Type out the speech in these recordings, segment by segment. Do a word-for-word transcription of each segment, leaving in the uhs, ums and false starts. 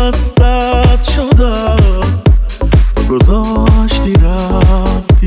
دستت شدم، گذاشتی رفتی،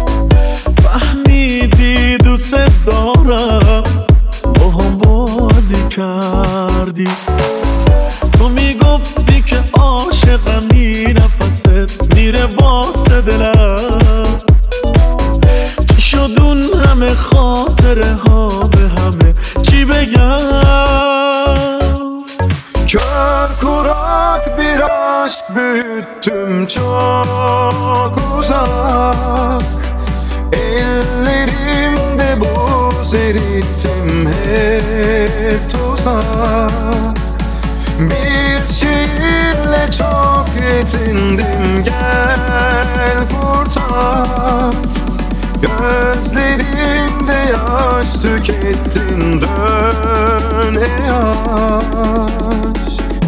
فهمیدی دوست دارم، با هم بازی کردی. تو میگفتی که عاشقمی، نفست میره واسه دلم. چی شد اون همه خاطره ها، به همه چی بگم؟ Kör kurak bir aşk büyüttüm çok uzak. Ellerimde buz erittim hep tuzak. Bir şiirle çok yetindim, gel kurtar. Gözlerimde yaş tükettin, dön ey aşk.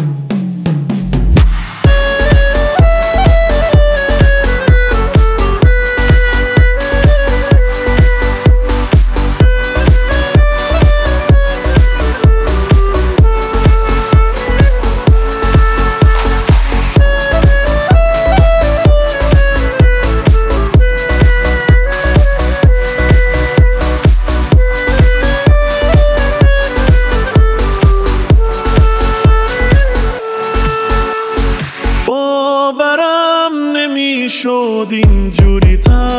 باورم نمیشد اینجوری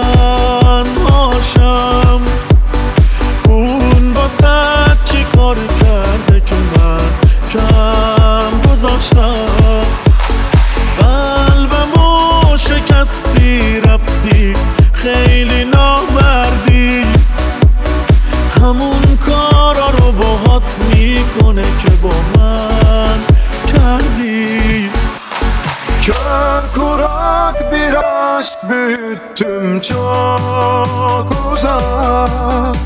تنهاشم. اون واسه چی کار کرده که من کم گذاشتم؟ قلبمو شکستی رفتی، خیلی نامردی. همون کارا رو باهات میکنه که با من کردی. Kör kurak bir aşk büyüttüm çok uzak.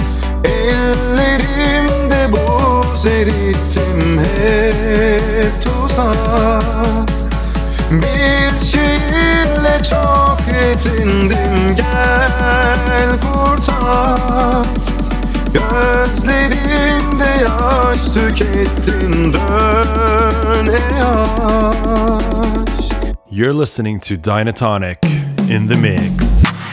Ellerimde buz erittim hep tuzak. Bir şiirle çok yetindim, gel kurtar. Gözlerimde yaş tükettin, dön ey aşk. You're listening to Dynatonic in the mix.